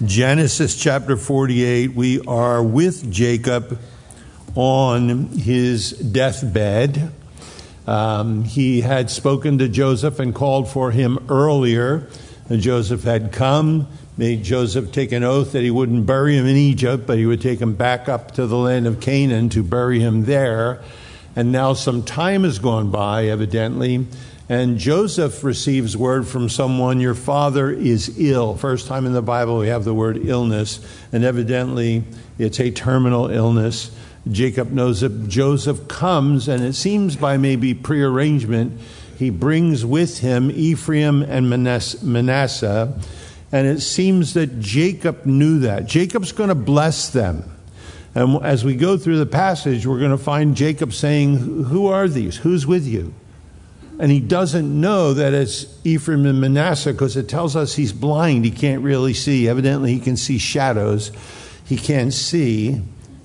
Genesis chapter 48, we are with Jacob on his deathbed. He had spoken to Joseph and called for him earlier. And Joseph had come, made Joseph take an oath that he wouldn't bury him in Egypt, but he would take him back up to the land of Canaan to bury him there. And now some time has gone by, evidently, and Joseph receives word from someone, your father is ill. First time in the Bible we have the word illness, and evidently it's a terminal illness. Jacob knows that Joseph comes, and it seems by maybe prearrangement, he brings with him Ephraim and Manasseh, and it seems that Jacob knew that. Jacob's going to bless them. And as we go through the passage, we're going to find Jacob saying, who are these? Who's with you? And he doesn't know that it's Ephraim and Manasseh because it tells us he's blind. He can't really see. Evidently, he can see shadows. He can't see.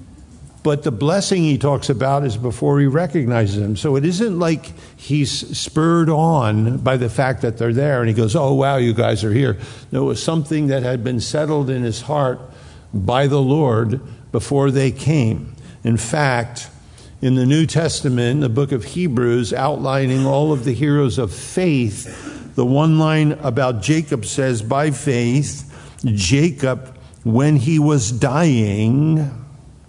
But the blessing he talks about is before he recognizes them. So it isn't like he's spurred on by the fact that they're there and he goes, oh, wow, you guys are here. No, it was something that had been settled in his heart by the Lord before they came. In fact, in the New Testament, the book of Hebrews, outlining all of the heroes of faith, the one line about Jacob says, by faith, Jacob, when he was dying,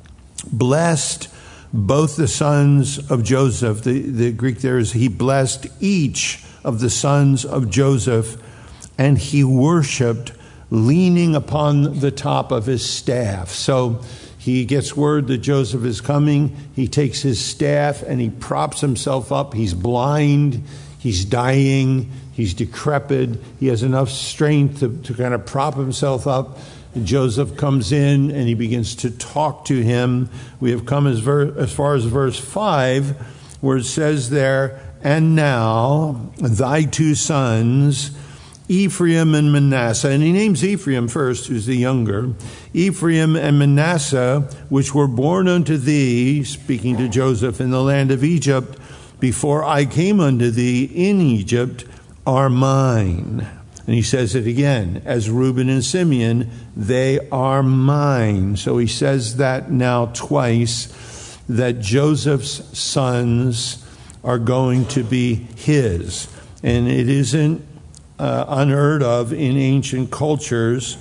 blessed both the sons of Joseph. The Greek there is he blessed each of the sons of Joseph, and he worshiped leaning upon the top of his staff. So he gets word that Joseph is coming. He takes his staff and he props himself up. He's blind. He's dying. He's decrepit. He has enough strength to kind of prop himself up. Joseph comes in and he begins to talk to him. We have come as far as verse 5, where it says there, and now thy two sons, Ephraim and Manasseh, and he names Ephraim first, who's the younger, Ephraim and Manasseh, which were born unto thee, speaking to Joseph, in the land of Egypt, before I came unto thee in Egypt, are mine. And he says it again, as Reuben and Simeon, they are mine. So he says that now twice, that Joseph's sons are going to be his. And it isn't unheard of in ancient cultures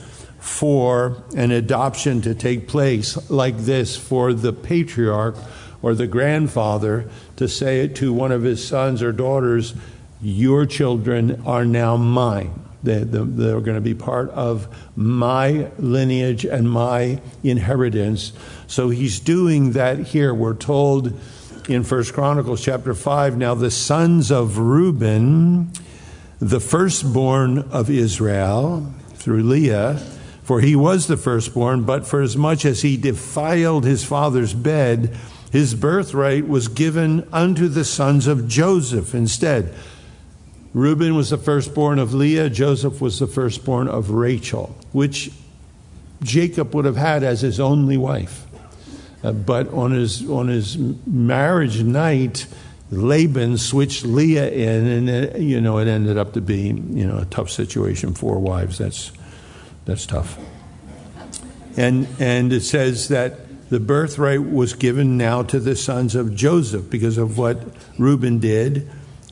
for an adoption to take place like this, for the patriarch or the grandfather to say it to one of his sons or daughters, your children are now mine. They're going to be part of my lineage and my inheritance. So he's doing that here. We're told in 1 Chronicles chapter 5, now the sons of Reuben, the firstborn of Israel, through Leah, for he was the firstborn, but for as much as he defiled his father's bed, his birthright was given unto the sons of Joseph instead. Reuben was the firstborn of Leah. Joseph was the firstborn of Rachel, which Jacob would have had as his only wife. But on his marriage night, Laban switched Leah in, and it ended up to be a tough situation. 4 wives. That's tough. And it says that the birthright was given now to the sons of Joseph because of what Reuben did.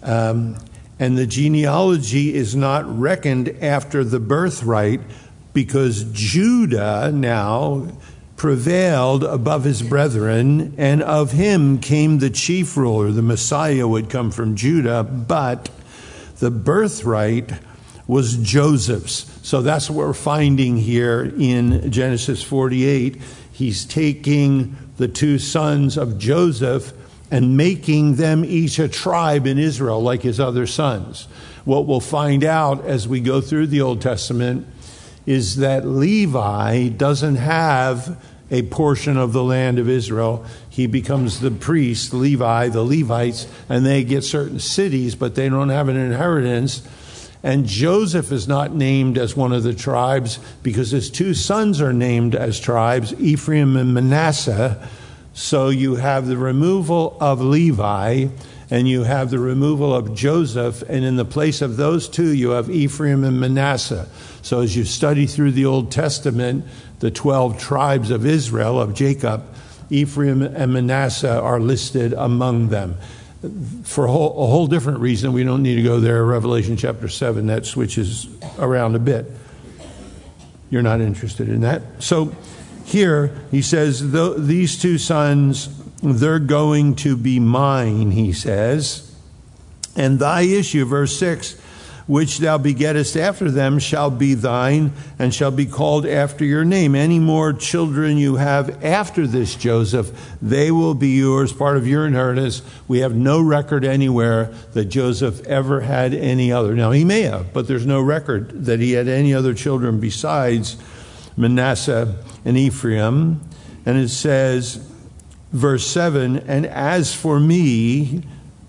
And the genealogy is not reckoned after the birthright because Judah now prevailed above his brethren, and of him came the chief ruler. The Messiah would come from Judah, but the birthright was Joseph's. So that's what we're finding here in Genesis 48. He's taking the two sons of Joseph and making them each a tribe in Israel like his other sons. What we'll find out as we go through the Old Testament is that Levi doesn't have a portion of the land of Israel. He becomes the priest, Levi, the Levites, and they get certain cities, but they don't have an inheritance. And Joseph is not named as one of the tribes because his two sons are named as tribes, Ephraim and Manasseh. So you have the removal of Levi, and you have the removal of Joseph, and in the place of those two, you have Ephraim and Manasseh. So as you study through the Old Testament, the 12 tribes of Israel, of Jacob, Ephraim and Manasseh are listed among them. For a whole different reason, we don't need to go there. Revelation chapter 7, that switches around a bit. You're not interested in that. So here he says, these two sons, they're going to be mine, he says. And thy issue, verse 6, which thou begettest after them shall be thine, and shall be called after your name. Any more children you have after this, Joseph, they will be yours, part of your inheritance. We have no record anywhere that Joseph ever had any other. Now, he may have, but there's no record that he had any other children besides Manasseh and Ephraim. And it says, verse 7, and as for me,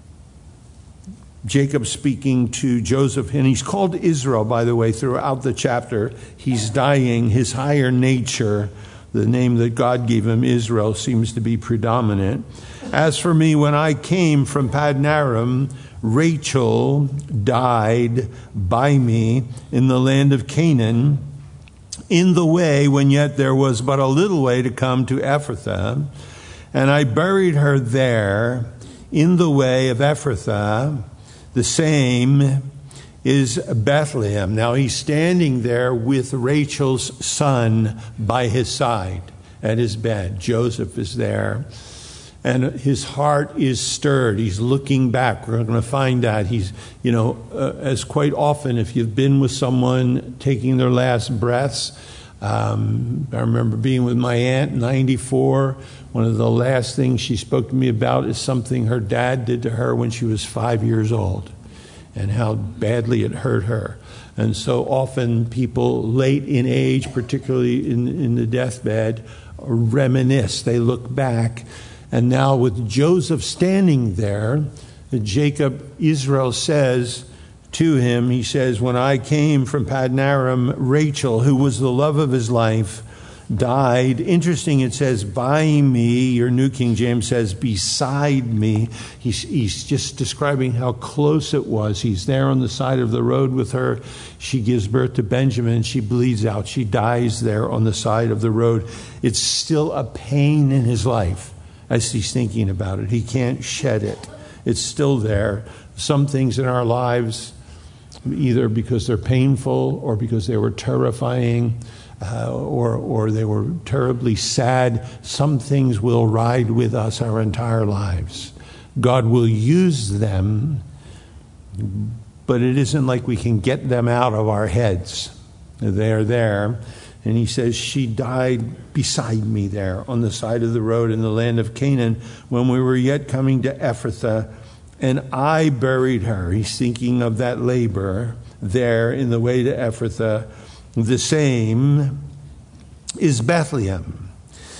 Jacob speaking to Joseph, and he's called Israel, by the way, throughout the chapter. He's dying. His higher nature, the name that God gave him, Israel, seems to be predominant. As for me, when I came from Padanaram, Rachel died by me in the land of Canaan, in the way when yet there was but a little way to come to Ephrathah, and I buried her there in the way of Ephrathah. The same is Bethlehem. Now he's standing there with Rachel's son by his side at his bed. Joseph is there, and his heart is stirred. He's looking back. We're going to find out. He's, as quite often, if you've been with someone taking their last breaths. I remember being with my aunt, 94. One of the last things she spoke to me about is something her dad did to her when she was 5 years old, and how badly it hurt her. And so often people late in age, particularly in the deathbed, reminisce. They look back. And now with Joseph standing there, Israel says to him, he says, when I came from Padanaram, Rachel, who was the love of his life, died. Interesting, it says, by me. Your New King James says, beside me. He's just describing how close it was. He's there on the side of the road with her. She gives birth to Benjamin. She bleeds out. She dies there on the side of the road. It's still a pain in his life as he's thinking about it. He can't shed it. It's still there. Some things in our lives, either because they're painful or because they were terrifying, or they were terribly sad, some things will ride with us our entire lives. God will use them, but it isn't like we can get them out of our heads. They're there. And he says, she died beside me there on the side of the road in the land of Canaan when we were yet coming to Ephrathah, and I buried her. He's thinking of that labor there in the way to Ephrathah. The same is Bethlehem.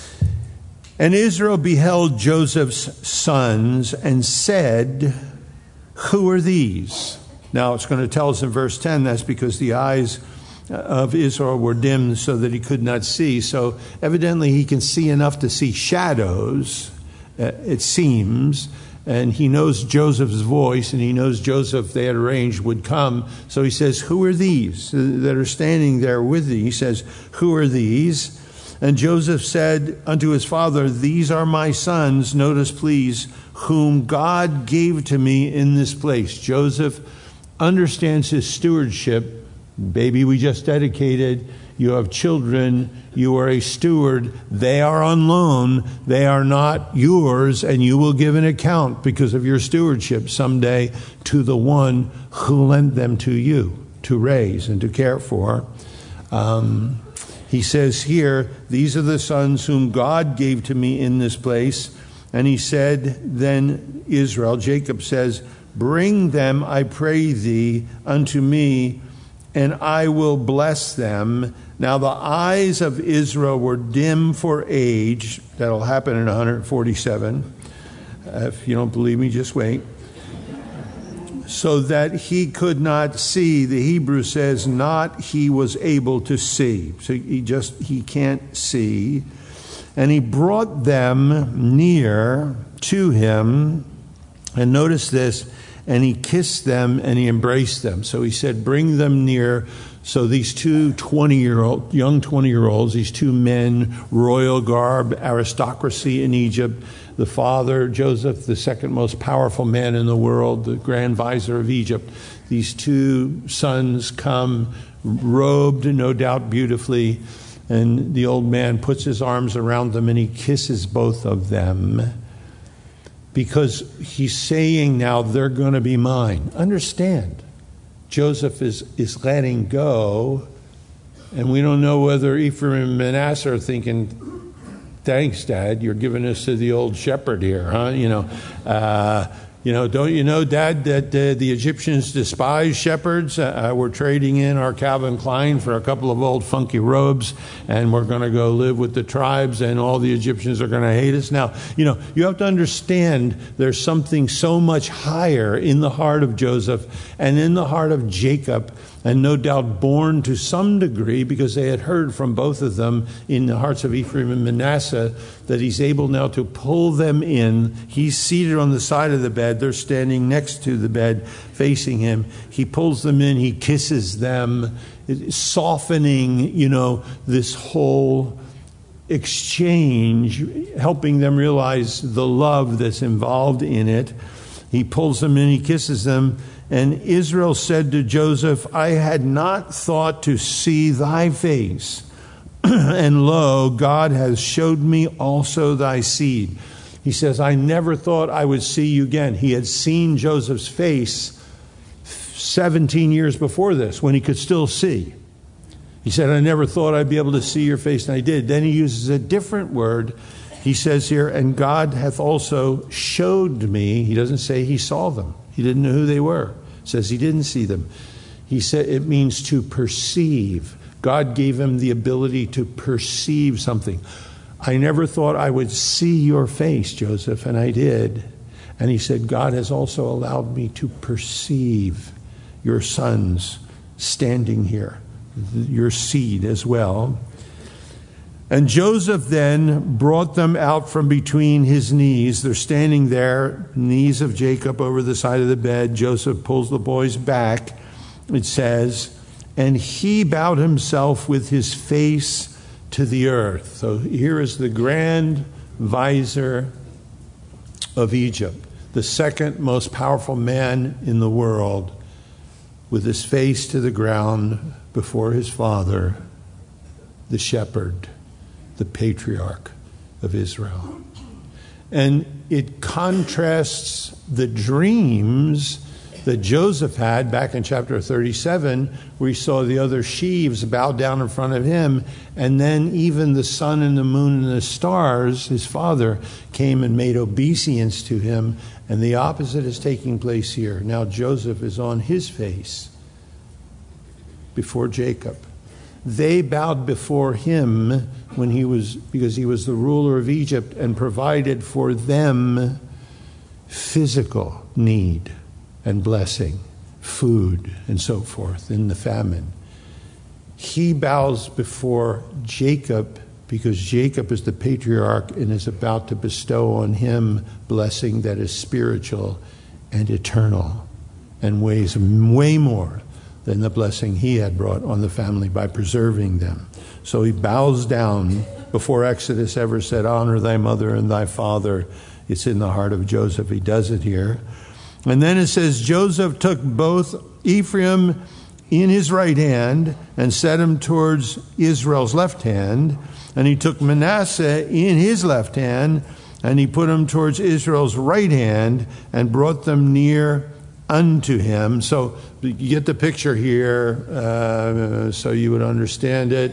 And Israel beheld Joseph's sons and said, who are these? Now it's going to tell us in verse 10, that's because the eyes of Israel were dimmed so that he could not see. So evidently he can see enough to see shadows, it seems. And he knows Joseph's voice, and he knows Joseph, they had arranged, would come. So he says, who are these that are standing there with thee? He says, who are these? And Joseph said unto his father, these are my sons, notice please, whom God gave to me in this place. Joseph understands his stewardship. Baby we just dedicated, you have children, you are a steward, they are on loan, they are not yours, and you will give an account because of your stewardship someday to the one who lent them to you to raise and to care for. He says here, these are the sons whom God gave to me in this place. And he said, then Israel, Jacob says, bring them, I pray thee, unto me, and I will bless them. Now the eyes of Israel were dim for age. That'll happen in 147. If you don't believe me, just wait. So that he could not see. The Hebrew says not he was able to see. So he can't see. And he brought them near to him. And notice this, and he kissed them and he embraced them. So he said, bring them near. So these two young 20-year-olds, these two men, royal garb, aristocracy in Egypt, the father, Joseph, the second most powerful man in the world, the grand vizier of Egypt. These two sons come robed, no doubt beautifully, and the old man puts his arms around them and he kisses both of them because he's saying now they're going to be mine. Understand, Joseph is letting go, and we don't know whether Ephraim and Manasseh are thinking, thanks, Dad, you're giving us to the old shepherd here, huh? Don't you know, Dad, that the Egyptians despise shepherds? We're trading in our Calvin Klein for a couple of old funky robes, and we're going to go live with the tribes, and all the Egyptians are going to hate us. Now, you have to understand there's something so much higher in the heart of Joseph and in the heart of Jacob, and no doubt born to some degree because they had heard from both of them in the hearts of Ephraim and Manasseh that he's able now to pull them in. He's seated on the side of the bed. They're standing next to the bed facing him. He pulls them in. He kisses them, softening, this whole exchange, helping them realize the love that's involved in it. He pulls them in. He kisses them. And Israel said to Joseph, I had not thought to see thy face, and lo, God has showed me also thy seed. He says, I never thought I would see you again. He had seen Joseph's face 17 years before this, when he could still see. He said, I never thought I'd be able to see your face, and I did. Then he uses a different word. He says here, and God hath also showed me. He doesn't say he saw them. He didn't know who they were. It says he didn't see them. He said it means to perceive. God gave him the ability to perceive something. I never thought I would see your face, Joseph, and I did. And he said, God has also allowed me to perceive your sons standing here, your seed as well. And Joseph then brought them out from between his knees. They're standing there, knees of Jacob over the side of the bed. Joseph pulls the boys back, it says, and he bowed himself with his face to the earth. So here is the grand vizier of Egypt, the second most powerful man in the world, with his face to the ground before his father, the shepherd, the patriarch of Israel. And it contrasts the dreams that Joseph had back in chapter 37, where he saw the other sheaves bow down in front of him, and then even the sun and the moon and the stars, his father, came and made obeisance to him, and the opposite is taking place here. Now Joseph is on his face before Jacob. They bowed before him because he was the ruler of Egypt and provided for them physical need and blessing, food and so forth in the famine. He bows before Jacob because Jacob is the patriarch and is about to bestow on him blessing that is spiritual and eternal and weighs way more than the blessing he had brought on the family by preserving them. So he bows down before Exodus ever said, honor thy mother and thy father. It's in the heart of Joseph. He does it here. And then it says, Joseph took both Ephraim in his right hand and set him towards Israel's left hand. And he took Manasseh in his left hand and he put him towards Israel's right hand and brought them near unto him. So you get the picture here so you would understand it.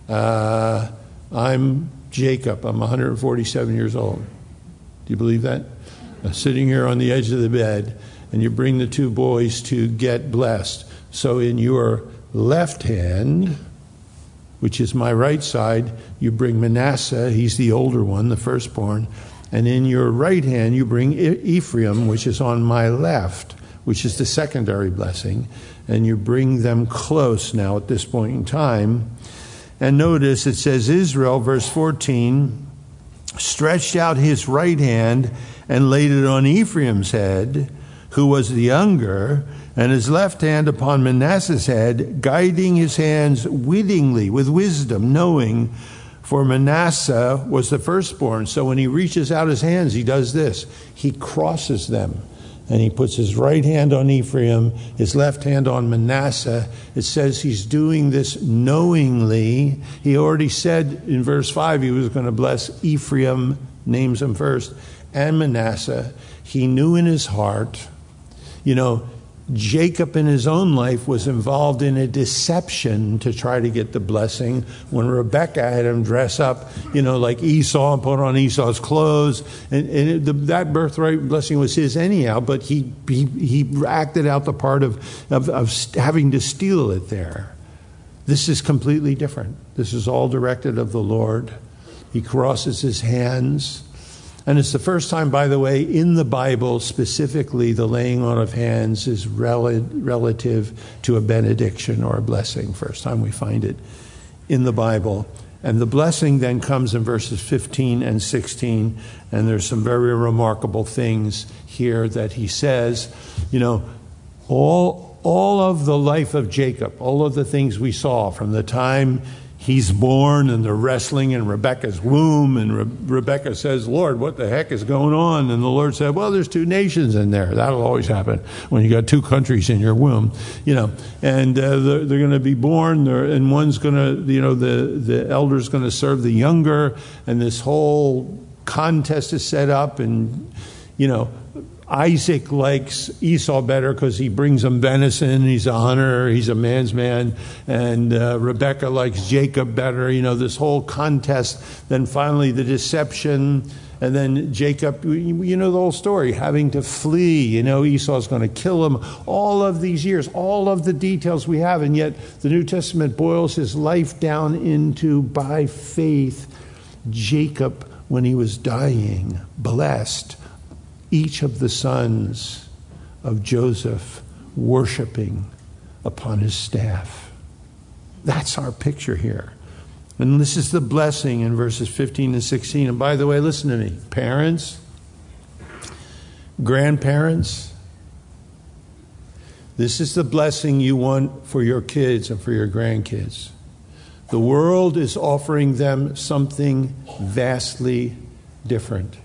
I'm Jacob. I'm 147 years old. Do you believe that? Sitting here on the edge of the bed, and you bring the two boys to get blessed. So in your left hand, which is my right side, you bring Manasseh. He's the older one, the firstborn. And in your right hand, you bring Ephraim, which is on my left, which is the secondary blessing. And you bring them close now at this point in time. And notice it says Israel, verse 14, stretched out his right hand and laid it on Ephraim's head, who was the younger, and his left hand upon Manasseh's head, guiding his hands wittingly, with wisdom, knowing, for Manasseh was the firstborn. So when he reaches out his hands, he does this. He crosses them, and he puts his right hand on Ephraim, his left hand on Manasseh. It says he's doing this knowingly. He already said in verse 5 he was going to bless Ephraim, names him first, and Manasseh. He knew in his heart. Jacob in his own life was involved in a deception to try to get the blessing. When Rebekah had him dress up, like Esau, and put on Esau's clothes, and that birthright blessing was his anyhow, but he acted out the part of having to steal it there. This is completely different. This is all directed of the Lord. He crosses his hands. And it's the first time, by the way, in the Bible, specifically, the laying on of hands is relative to a benediction or a blessing. First time we find it in the Bible. And the blessing then comes in verses 15 and 16. And there's some very remarkable things here that he says. All of the life of Jacob, all of the things we saw from the time he's born and they're wrestling in Rebekah's womb, and Rebekah says, Lord, what the heck is going on? And the Lord said, well, there's two nations in there. That'll always happen when you got two countries in your womb, and they're going to be born, and one's going to, the elder's going to serve the younger, and this whole contest is set up, and, Isaac likes Esau better because he brings him venison. He's a hunter. He's a man's man. And Rebekah likes Jacob better. This whole contest. Then finally the deception. And then Jacob, the whole story, having to flee. Esau's going to kill him. All of these years, all of the details we have. And yet the New Testament boils his life down into, by faith, Jacob, when he was dying, blessed each of the sons of Joseph worshiping upon his staff. That's our picture here. And this is the blessing in verses 15 and 16. And by the way, listen to me. Parents, grandparents, this is the blessing you want for your kids and for your grandkids. The world is offering them something vastly different.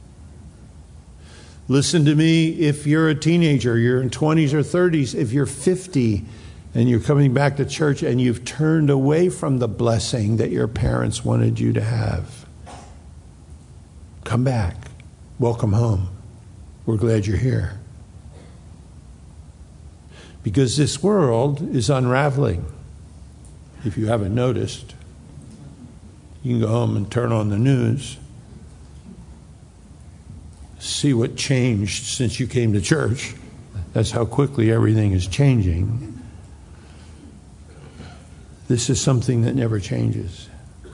Listen to me, if you're a teenager, you're in 20s or 30s, if you're 50 and you're coming back to church and you've turned away from the blessing that your parents wanted you to have, come back. Welcome home. We're glad you're here. Because this world is unraveling. If you haven't noticed, you can go home and turn on the news. See what changed since you came to church. That's how quickly everything is changing. This is something that never changes.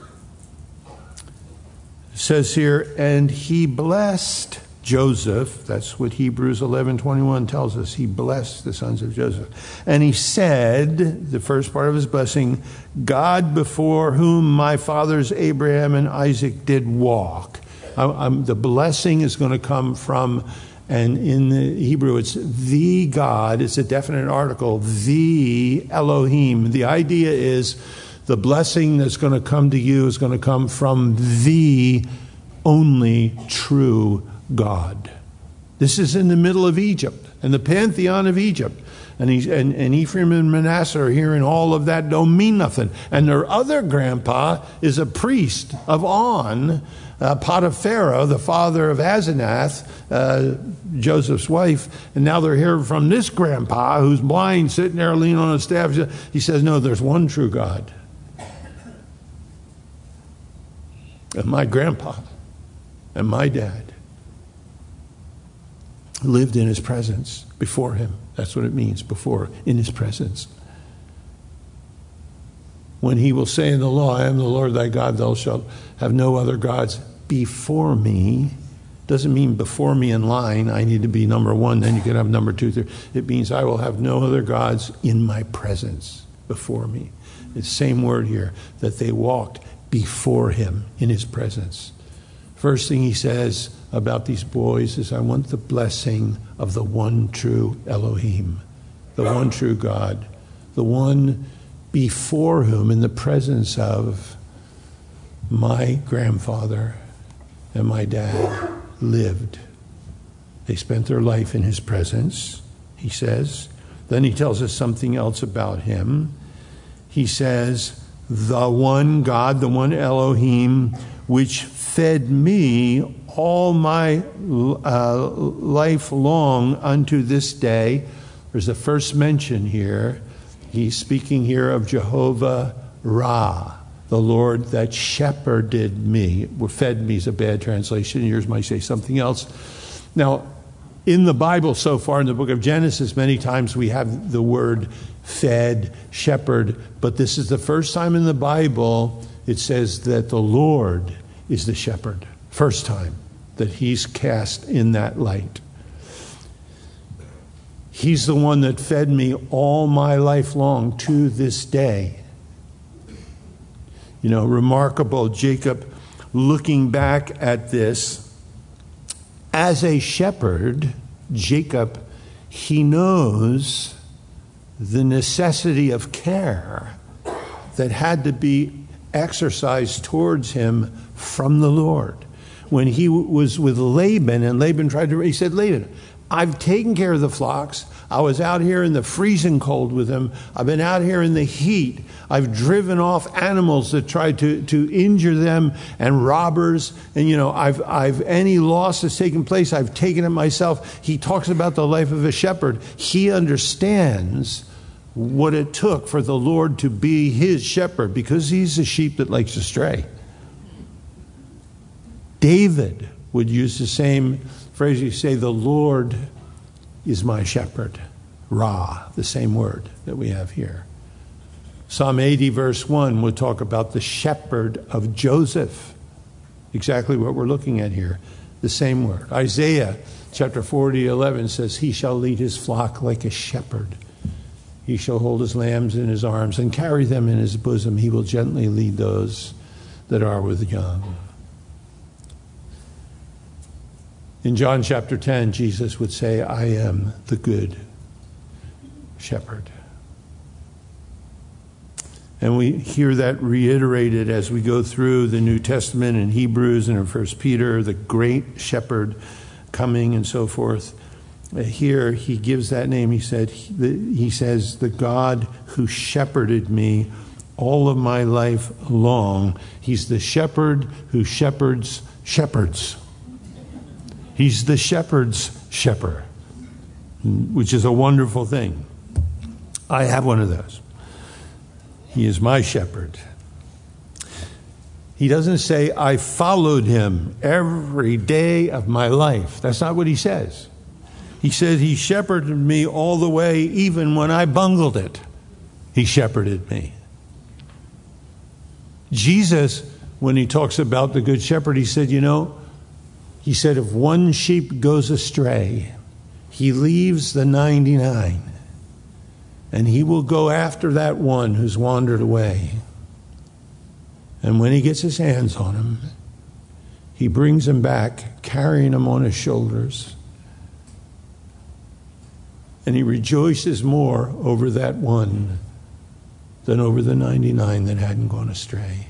It says here, and he blessed Joseph. That's what Hebrews 11:21 tells us. He blessed the sons of Joseph. And he said, the first part of his blessing, God before whom my fathers Abraham and Isaac did walk. The blessing is going to come from, and in the Hebrew it's the God. It's a definite article, the Elohim. The idea is the blessing that's going to come to you is going to come from the only true God. This is in the middle of Egypt and the pantheon of Egypt. And Ephraim and Manasseh are hearing all of that don't mean nothing. And their other grandpa is a priest of On, Potiphar, the father of Asenath, Joseph's wife. And now they're hearing from this grandpa who's blind, sitting there leaning on a staff. He says, no, there's one true God. And my grandpa and my dad lived in his presence before him. That's what it means, before, in his presence. When he will say in the law, I am the Lord thy God, thou shalt have no other gods before me. Doesn't mean before me in line. I need to be number one, then you can have number two, three. It means I will have no other gods in my presence before me. It's the same word here, that they walked before him in his presence. First thing he says about these boys is I want the blessing of the one true Elohim, the one true God, the one before whom, in the presence of my grandfather and my dad lived. They spent their life in his presence, he says. Then he tells us something else about him. He says, the one God, the one Elohim, which fed me all my life long unto this day. There's the first mention here. He's speaking here of Jehovah Ra, the Lord that shepherded me. Fed me is a bad translation. Yours might say something else. Now, in the Bible so far, in the book of Genesis, many times we have the word fed, shepherd, but this is the first time in the Bible it says that the Lord is the shepherd. First time that he's cast in that light. He's the one that fed me all my life long to this day. You know, remarkable, Jacob looking back at this. As a shepherd, Jacob, he knows the necessity of care that had to be exercised towards him from the Lord. When he was with Laban, and Laban he said, Laban, I've taken care of the flocks. I was out here in the freezing cold with them. I've been out here in the heat. I've driven off animals that tried to injure them and robbers. And, you know, I've any loss that's taken place, I've taken it myself. He talks about the life of a shepherd. He understands what it took for the Lord to be his shepherd because he's a sheep that likes to stray. David would use the same phrase. You say, the Lord is my shepherd. Ra, the same word that we have here. Psalm 80 verse 1 would talk about the shepherd of Joseph. Exactly what we're looking at here. The same word. Isaiah chapter 40:11 says, he shall lead his flock like a shepherd. He shall hold his lambs in his arms and carry them in his bosom. He will gently lead those that are with young. In John chapter 10, Jesus would say, I am the good shepherd. And we hear that reiterated as we go through the New Testament in Hebrews and in 1 Peter, the great shepherd coming and so forth. Here he gives that name. He says, the God who shepherded me all of my life long. He's the shepherd who shepherds shepherds. He's the shepherd's shepherd, which is a wonderful thing. I have one of those. He is my shepherd. He doesn't say, I followed him every day of my life. That's not what he says. He says he shepherded me all the way, even when I bungled it. He shepherded me. Jesus, when he talks about the good shepherd, he said, he said, if one sheep goes astray, he leaves the 99, and he will go after that one who's wandered away. And when he gets his hands on him, he brings him back, carrying him on his shoulders. And he rejoices more over that one than over the 99 that hadn't gone astray.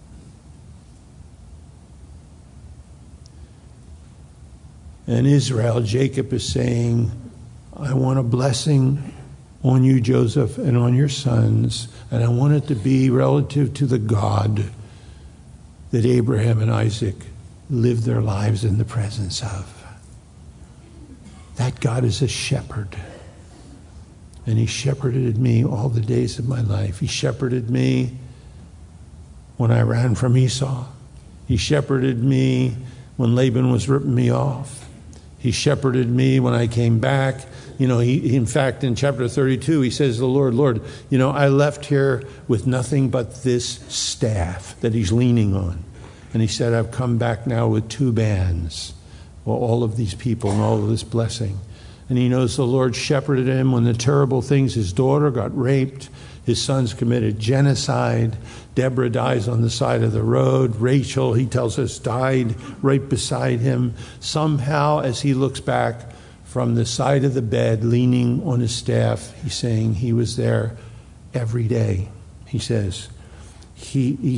And Israel, Jacob is saying, I want a blessing on you, Joseph, and on your sons, and I want it to be relative to the God that Abraham and Isaac lived their lives in the presence of. That God is a shepherd. And he shepherded me all the days of my life. He shepherded me when I ran from Esau. He shepherded me when Laban was ripping me off. He shepherded me when I came back. He, in fact, in chapter 32, he says, the Lord, I left here with nothing but this staff that he's leaning on. And he said, I've come back now with 2 bands. Well, all of these people and all of this blessing. And he knows the Lord shepherded him when the terrible things, his daughter got raped. His sons committed genocide. Deborah dies on the side of the road. Rachel, he tells us, died right beside him. Somehow, as he looks back from the side of the bed, leaning on his staff, he's saying he was there every day. He says he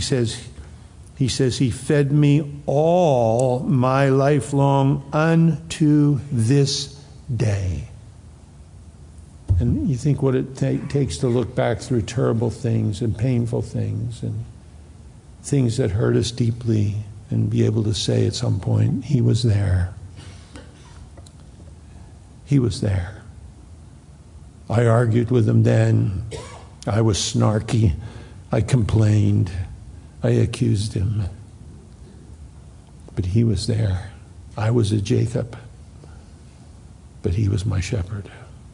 fed me all my life long unto this day. And you think what it takes to look back through terrible things and painful things and things that hurt us deeply and be able to say at some point, he was there. He was there. I argued with him then. I was snarky. I complained. I accused him. But he was there. I was a Jacob. But he was my shepherd.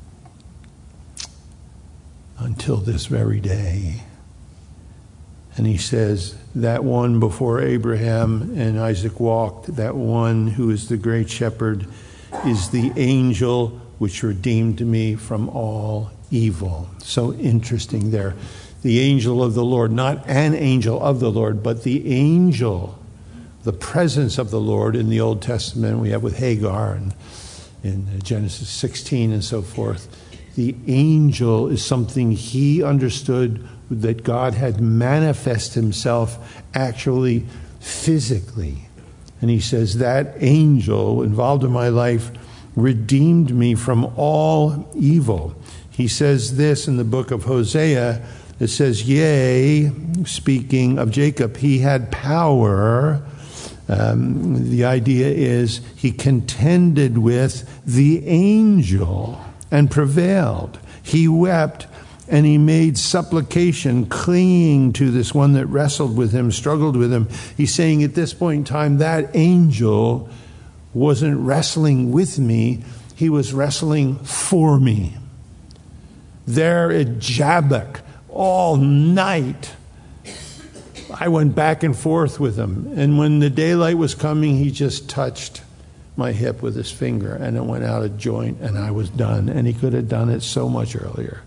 Until this very day. And he says, that one before Abraham and Isaac walked, that one who is the great shepherd, is the angel which redeemed me from all evil. So interesting there. The angel of the Lord, not an angel of the Lord, but the angel, the presence of the Lord in the Old Testament we have with Hagar and in Genesis 16 and so forth. The angel is something he understood that God had manifest himself actually physically. And he says that angel involved in my life redeemed me from all evil. He says this in the book of Hosea. It says, yea, speaking of Jacob, he had power. The idea is he contended with the angel and prevailed. He wept and he made supplication, clinging to this one that wrestled with him, struggled with him. He's saying at this point in time, that angel wasn't wrestling with me, he was wrestling for me. There at Jabbok, all night, I went back and forth with him. And when the daylight was coming, he just touched my hip with his finger, and it went out of joint, and I was done. And he could have done it so much earlier.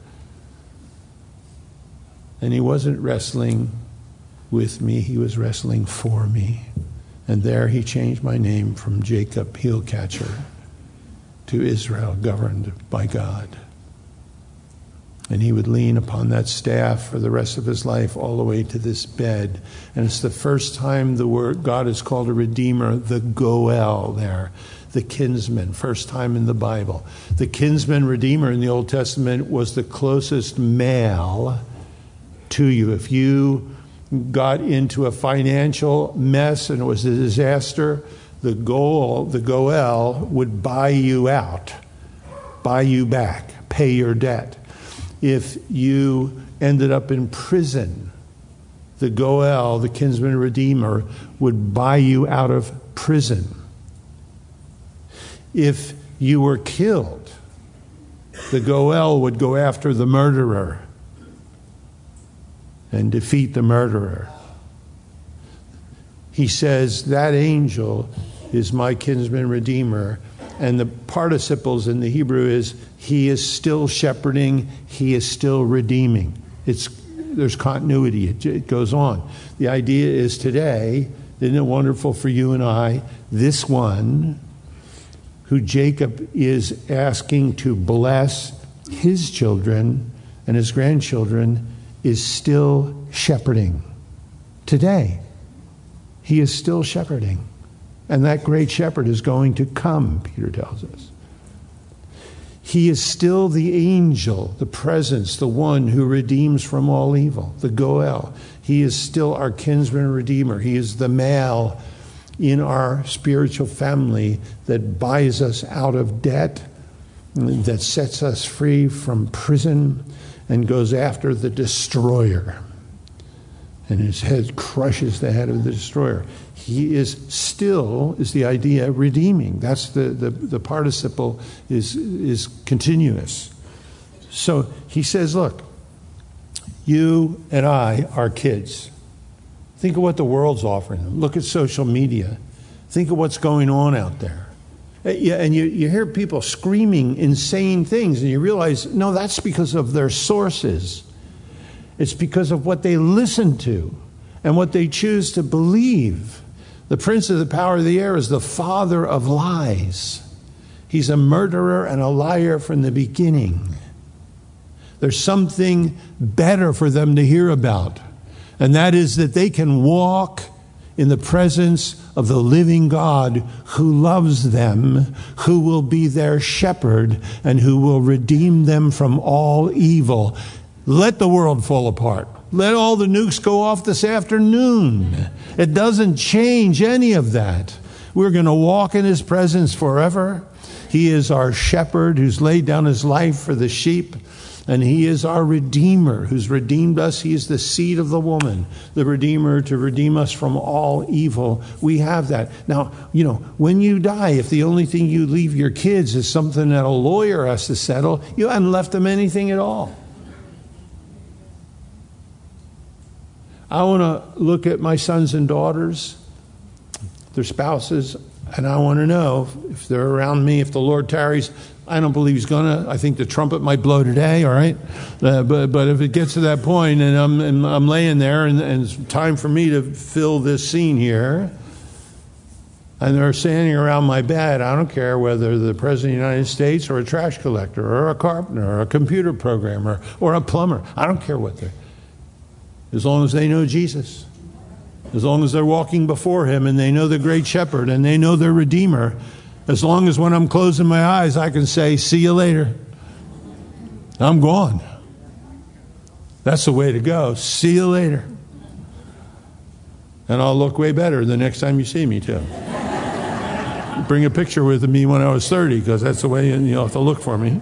And he wasn't wrestling with me, he was wrestling for me. And there he changed my name from Jacob, heel catcher, to Israel, governed by God. And he would lean upon that staff for the rest of his life all the way to this bed. And it's the first time the word God is called a redeemer, the Goel there, the kinsman, first time in the Bible. The kinsman redeemer in the Old Testament was the closest male to you. If you got into a financial mess and it was a disaster, the Goel would buy you out, buy you back, pay your debt. If you ended up in prison, the Goel, the kinsman redeemer, would buy you out of prison. If you were killed, the Goel would go after the murderer and defeat the murderer. He says, that angel is my kinsman redeemer. And the participles in the Hebrew is, he is still shepherding, he is still redeeming. There's continuity, it goes on. The idea is today, isn't it wonderful for you and I, this one who Jacob is asking to bless his children and his grandchildren is still shepherding. Today, he is still shepherding. And that great shepherd is going to come, Peter tells us. He is still the angel, the presence, the one who redeems from all evil, the Goel. He is still our kinsman redeemer. He is the male in our spiritual family that buys us out of debt, that sets us free from prison, and goes after the destroyer. And his head crushes the head of the destroyer. He is still, is the idea, redeeming. That's the participle is continuous. So he says, look, you and I are kids. Think of what the world's offering them. Look at social media. Think of what's going on out there. Yeah, and you hear people screaming insane things, and you realize, no, that's because of their sources. It's because of what they listen to and what they choose to believe. The prince of the power of the air is the father of lies. He's a murderer and a liar from the beginning. There's something better for them to hear about, and that is that they can walk in the presence of the living God who loves them, who will be their shepherd, and who will redeem them from all evil. Let the world fall apart. Let all the nukes go off this afternoon. It doesn't change any of that. We're going to walk in his presence forever. He is our shepherd who's laid down his life for the sheep. And he is our Redeemer who's redeemed us. He is the seed of the woman, the Redeemer to redeem us from all evil. We have that. Now, when you die, if the only thing you leave your kids is something that a lawyer has to settle, you haven't left them anything at all. I want to look at my sons and daughters, their spouses, and I want to know if they're around me, if the Lord tarries. I don't believe he's going to. I think the trumpet might blow today, all right? But if it gets to that point and I'm laying there and it's time for me to fill this scene here, and they're standing around my bed, I don't care whether they're the President of the United States or a trash collector or a carpenter or a computer programmer or a plumber. I don't care what they're. As long as they know Jesus. As long as they're walking before him and they know the great shepherd and they know their Redeemer. As long as when I'm closing my eyes, I can say, see you later. I'm gone. That's the way to go. See you later. And I'll look way better the next time you see me, too. Bring a picture with me when I was 30, because that's the way you have to look for me.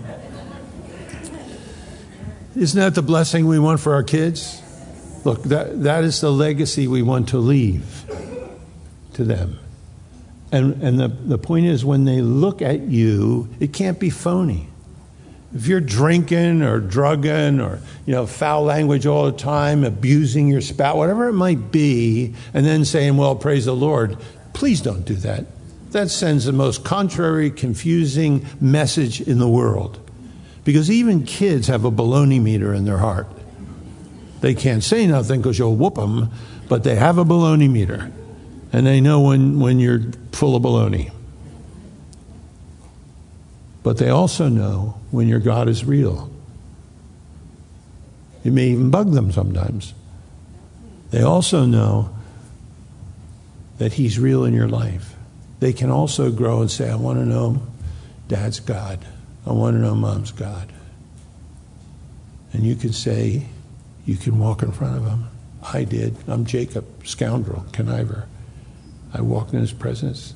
Isn't that the blessing we want for our kids? Look, that is the legacy we want to leave to them. And the point is, when they look at you, it can't be phony. If you're drinking or drugging or, foul language all the time, abusing your spouse, whatever it might be, and then saying, well, praise the Lord, please don't do that. That sends the most contrary, confusing message in the world. Because even kids have a baloney meter in their heart. They can't say nothing because you'll whoop them, but they have a baloney meter. And they know when you're full of baloney. But they also know when your God is real. It may even bug them sometimes. They also know that he's real in your life. They can also grow and say, I want to know Dad's God. I want to know Mom's God. And you can say, you can walk in front of him. I did. I'm Jacob, scoundrel, conniver. I walked in his presence.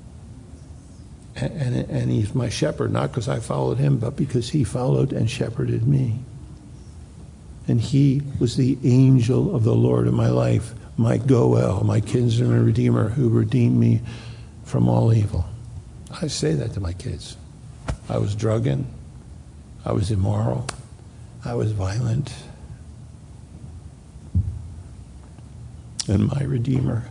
And he's my shepherd, not because I followed him, but because he followed and shepherded me. And he was the angel of the Lord in my life, my Goel, my kinsman and redeemer, who redeemed me from all evil. I say that to my kids. I was drugging. I was immoral. I was violent. And my Redeemer,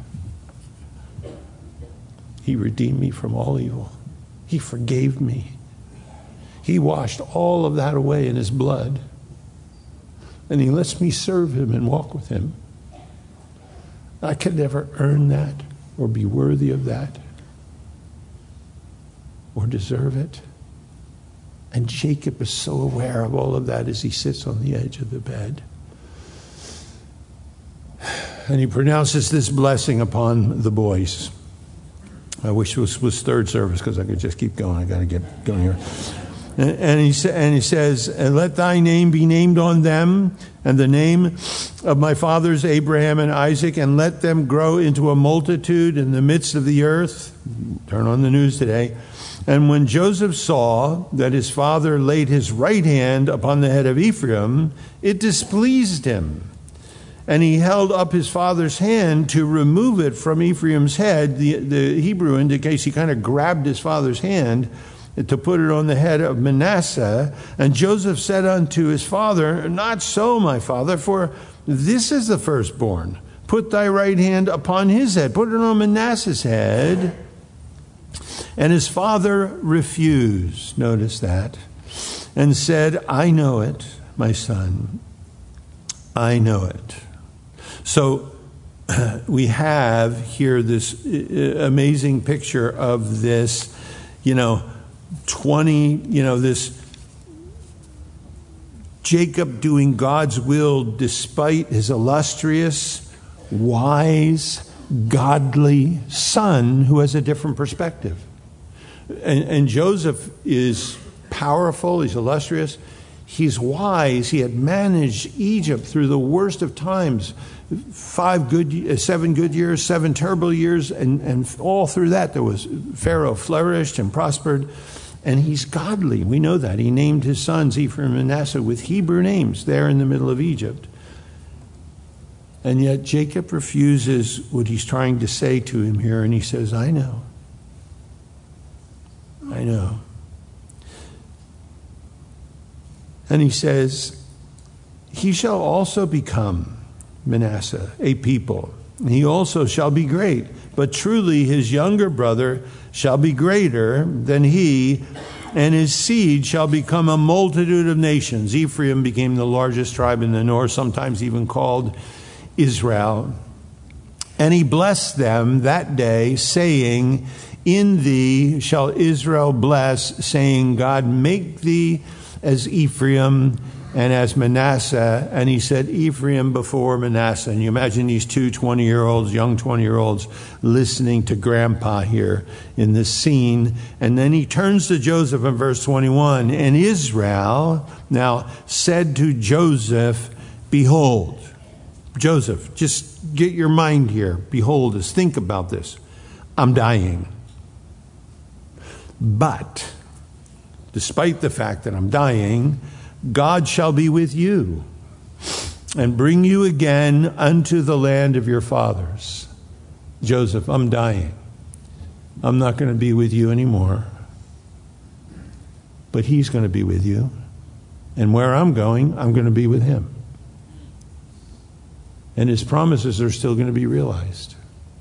he redeemed me from all evil. He forgave me. He washed all of that away in his blood. And he lets me serve him and walk with him. I could never earn that or be worthy of that or deserve it. And Jacob is so aware of all of that as he sits on the edge of the bed. And he pronounces this blessing upon the boys. I wish this was third service because I could just keep going. I got to get going here. And he says, and let thy name be named on them, and the name of my fathers Abraham and Isaac, and let them grow into a multitude in the midst of the earth. Turn on the news today. And when Joseph saw that his father laid his right hand upon the head of Ephraim, it displeased him. And he held up his father's hand to remove it from Ephraim's head. The Hebrew indicates he kind of grabbed his father's hand to put it on the head of Manasseh. And Joseph said unto his father, not so, my father, for this is the firstborn. Put thy right hand upon his head. Put it on Manasseh's head. And his father refused, notice that, and said, I know it, my son. I know it. So we have here this amazing picture of this, this Jacob doing God's will despite his illustrious, wise, godly son who has a different perspective. And Joseph is powerful, he's illustrious, he's wise, he had managed Egypt through the worst of times, 7 good years, 7 terrible years, and all through that there was Pharaoh flourished and prospered. And he's godly. We know that. He named his sons Ephraim and Manasseh with Hebrew names there in the middle of Egypt. And yet Jacob refuses what he's trying to say to him here, and he says, I know. I know. And he says, he shall also become, Manasseh, a people. He also shall be great. But truly his younger brother shall be greater than he, and his seed shall become a multitude of nations. Ephraim became the largest tribe in the north, sometimes even called Israel. And he blessed them that day, saying, in thee shall Israel bless, saying, God make thee as Ephraim and as Manasseh. And he said Ephraim before Manasseh. And you imagine these two 20-year-olds, young 20-year-olds, listening to Grandpa here in this scene. And then he turns to Joseph in verse 21. And Israel now said to Joseph, behold. Joseph, just get your mind here. Behold this. Think about this. I'm dying. But despite the fact that I'm dying, God shall be with you and bring you again unto the land of your fathers. Joseph, I'm dying. I'm not going to be with you anymore. But he's going to be with you. And where I'm going to be with him. And his promises are still going to be realized.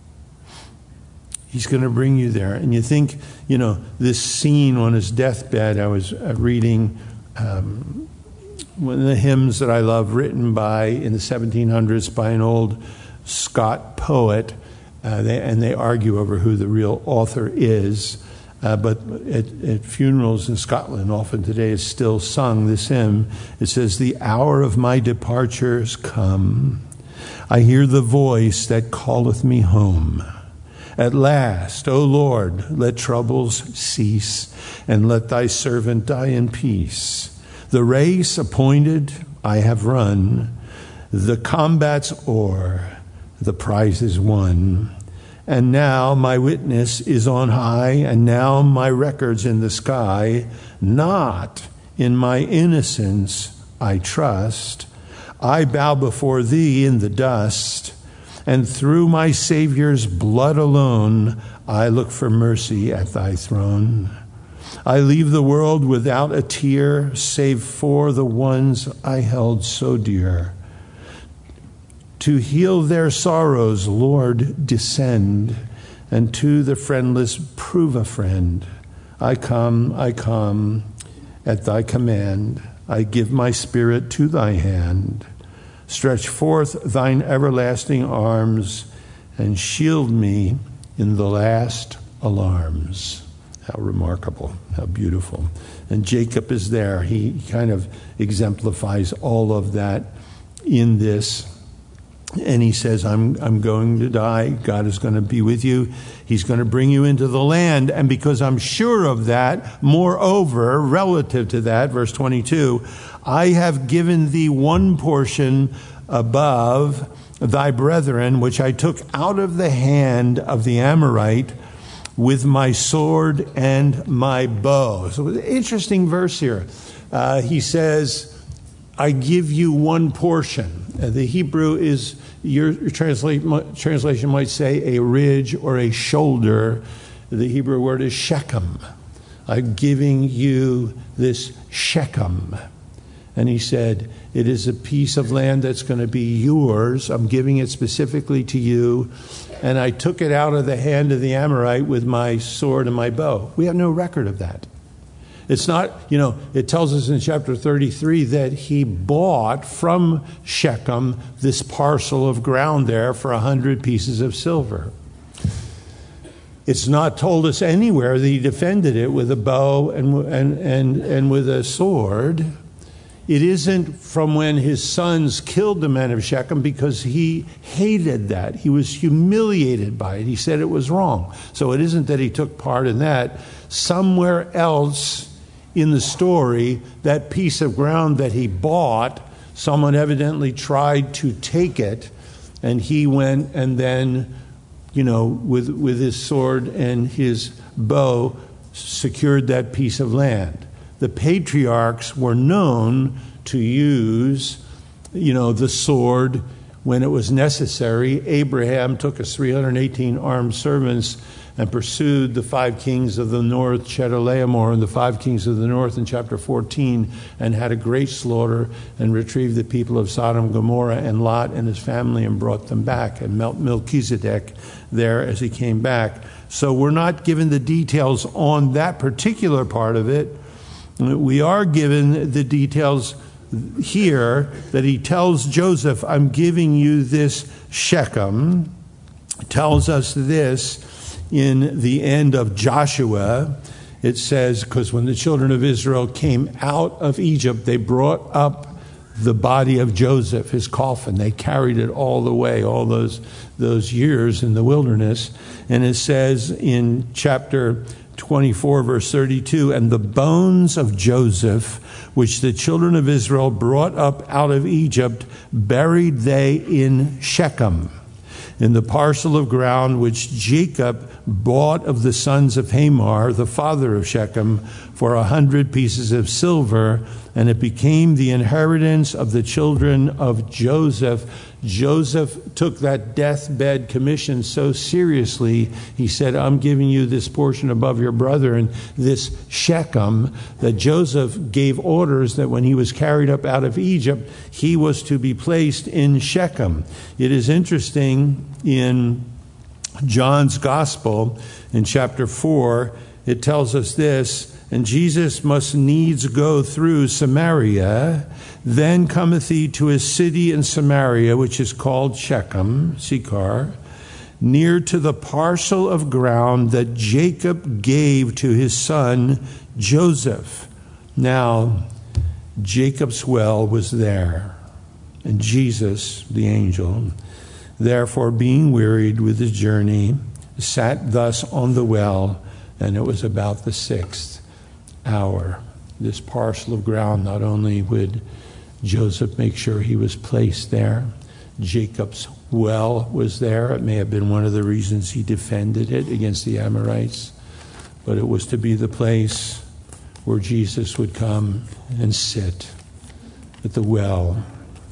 He's going to bring you there. And you think, this scene on his deathbed, I was reading one of the hymns that I love, written in the 1700s by an old Scot poet, and they argue over who the real author is. But at funerals in Scotland, often today is still sung, this hymn. It says, the hour of my departure's come. I hear the voice that calleth me home. At last, O Lord, let troubles cease, and let thy servant die in peace. The race appointed I have run, the combat's o'er, the prize is won. And now my witness is on high, and now my record's in the sky. Not in my innocence I trust. I bow before thee in the dust, and through my Savior's blood alone I look for mercy at thy throne. I leave the world without a tear, save for the ones I held so dear. To heal their sorrows, Lord, descend, and to the friendless prove a friend. I come at thy command. I give my spirit to thy hand. Stretch forth thine everlasting arms, and shield me in the last alarms. How remarkable, how beautiful. And Jacob is there. He kind of exemplifies all of that in this. And he says, I'm going to die. God is going to be with you. He's going to bring you into the land. And because I'm sure of that, moreover, relative to that, verse 22, I have given thee one portion above thy brethren, which I took out of the hand of the Amorite with my sword and my bow. So an interesting verse here. He says, I give you one portion. The Hebrew is, your translation might say a ridge or a shoulder. The Hebrew word is Shechem. I'm giving you this Shechem. And he said, it is a piece of land that's going to be yours. I'm giving it specifically to you. And I took it out of the hand of the Amorite with my sword and my bow. We have no record of that. It's not, it tells us in chapter 33 that he bought from Shechem this parcel of ground there for 100 pieces of silver. It's not told us anywhere that he defended it with a bow and with a sword. It isn't from when his sons killed the men of Shechem, because he hated that. He was humiliated by it. He said it was wrong. So it isn't that he took part in that. Somewhere else in the story, that piece of ground that he bought, someone evidently tried to take it, and he went and then, with his sword and his bow, secured that piece of land. The patriarchs were known to use, the sword when it was necessary. Abraham took his 318 armed servants and pursued the 5 kings of the north, Chedorlaomer, and the 5 kings of the north in chapter 14, and had a great slaughter and retrieved the people of Sodom and Gomorrah and Lot and his family and brought them back, and Melchizedek there as he came back. So we're not given the details on that particular part of it. We are given the details here that he tells Joseph, I'm giving you this Shechem. Tells us this in the end of Joshua. It says, because when the children of Israel came out of Egypt, they brought up the body of Joseph, his coffin. They carried it all the way, all those years in the wilderness. And it says in chapter 24, verse 32, and the bones of Joseph, which the children of Israel brought up out of Egypt, buried they in Shechem, in the parcel of ground which Jacob bought of the sons of Hamor, the father of Shechem, for 100 pieces of silver, and it became the inheritance of the children of Joseph. Joseph took that deathbed commission so seriously, he said, I'm giving you this portion above your brother and this Shechem, that Joseph gave orders that when he was carried up out of Egypt, he was to be placed in Shechem. It is interesting, in John's Gospel, in chapter 4, it tells us this, and Jesus must needs go through Samaria. Then cometh he to his city in Samaria, which is called Shechem, Sychar, near to the parcel of ground that Jacob gave to his son Joseph. Now, Jacob's well was there, and Jesus, the angel, therefore being wearied with his journey, sat thus on the well, and it was about the 6th hour. This parcel of ground, not only would Joseph make sure he was placed there, Jacob's well was there. It may have been one of the reasons he defended it against the Amorites, but it was to be the place where Jesus would come and sit at the well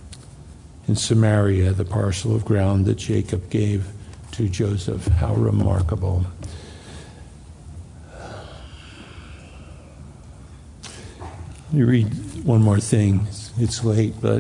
in Samaria, the parcel of ground that Jacob gave to Joseph. How remarkable. Let me read one more thing. It's late, but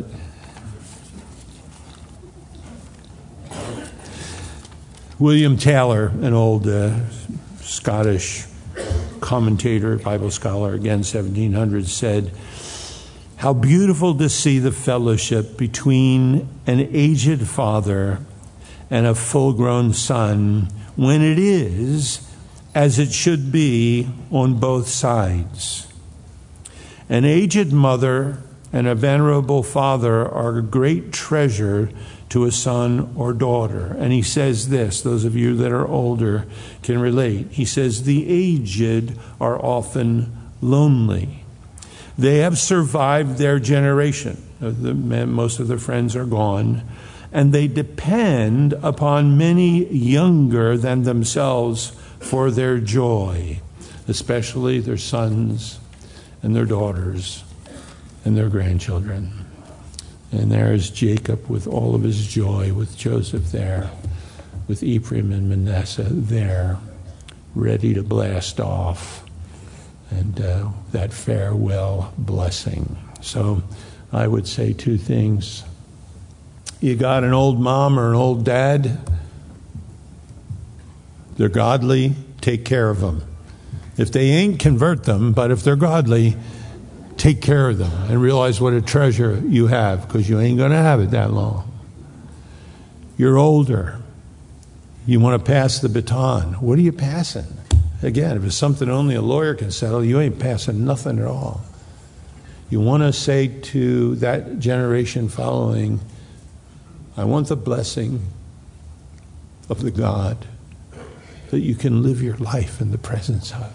William Taylor, an old Scottish commentator, Bible scholar, again, 1700s, said, how beautiful to see the fellowship between an aged father and a full-grown son when it is as it should be on both sides. An aged mother and a venerable father are a great treasure to a son or daughter. And he says this, those of you that are older can relate. He says, the aged are often lonely. They have survived their generation. Most of their friends are gone. And they depend upon many younger than themselves for their joy, especially their sons and their daughters and their grandchildren. And there's Jacob with all of his joy, with Joseph there, with Ephraim and Manasseh there, ready to blast off, and that farewell blessing. So I would say 2 things. You got an old mom or an old dad, they're godly, take care of them. If they ain't, convert them. But if they're godly, take care of them and realize what a treasure you have, because you ain't going to have it that long. You're older. You want to pass the baton. What are you passing? Again, if it's something only a lawyer can settle, you ain't passing nothing at all. You want to say to that generation following, I want the blessing of the God that you can live your life in the presence of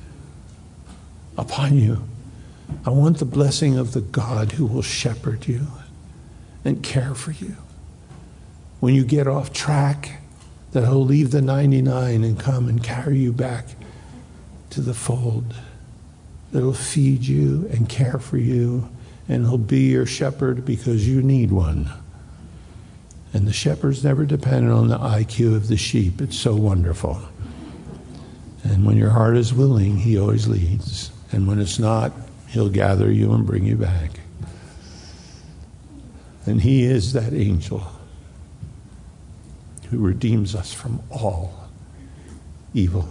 upon you. I want the blessing of the God who will shepherd you and care for you. When you get off track, that he'll leave the 99 and come and carry you back to the fold. That he'll feed you and care for you, and he'll be your shepherd because you need one. And the shepherd's never dependent on the IQ of the sheep. It's so wonderful. And when your heart is willing, he always leads. And when it's not, he'll gather you and bring you back. And he is that angel who redeems us from all evil.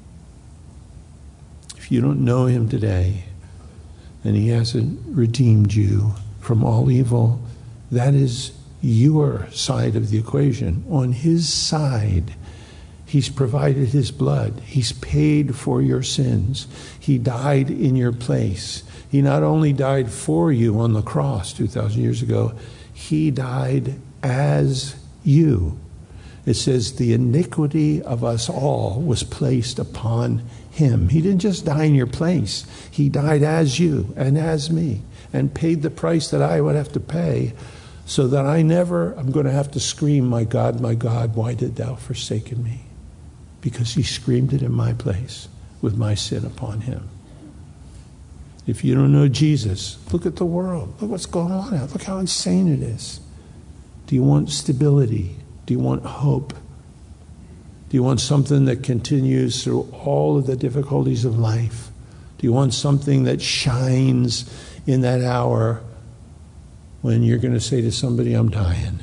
If you don't know him today, and he hasn't redeemed you from all evil, that is your side of the equation. On his side, he's provided his blood. He's paid for your sins. He died in your place. He not only died for you on the cross 2,000 years ago, he died as you. It says the iniquity of us all was placed upon him. He didn't just die in your place. He died as you and as me and paid the price that I would have to pay, so that I'm going to have to scream, my God, why did thou forsaken me? Because he screamed it in my place with my sin upon him. If you don't know Jesus, look at the world. Look what's going on out. Look how insane it is. Do you want stability? Do you want hope? Do you want something that continues through all of the difficulties of life? Do you want something that shines in that hour when you're going to say to somebody, I'm dying?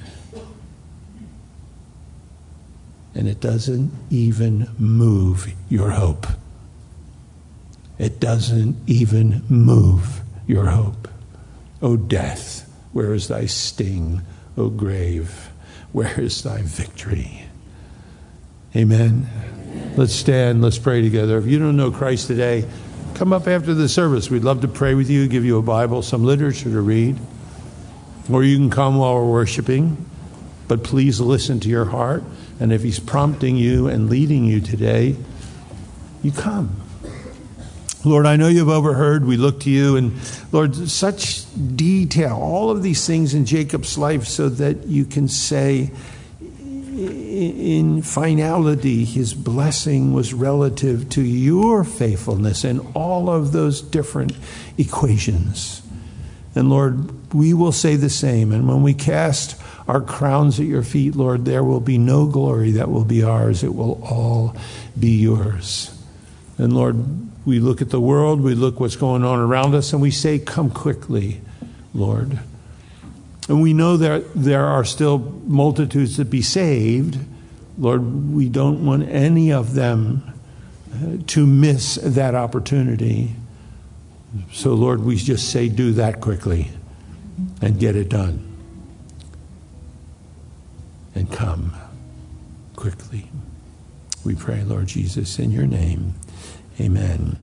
And it doesn't even move your hope. It doesn't even move your hope. O death, where is thy sting? O grave, where is thy victory? Amen. Let's stand. Let's pray together. If you don't know Christ today, come up after the service. We'd love to pray with you, give you a Bible, some literature to read. Or you can come while we're worshiping. But please listen to your heart. And if he's prompting you and leading you today, you come. Lord, I know you've overheard. We look to you. And Lord, such detail, all of these things in Jacob's life, so that you can say, in finality, his blessing was relative to your faithfulness in all of those different equations. And Lord, we will say the same. And when we cast our crowns at your feet, Lord, there will be no glory that will be ours. It will all be yours. And Lord, we look at the world, we look what's going on around us, and we say, come quickly, Lord. And we know that there are still multitudes that be saved. Lord, we don't want any of them to miss that opportunity. So, Lord, we just say, do that quickly and get it done. And come quickly. We pray, Lord Jesus, in your name. Amen.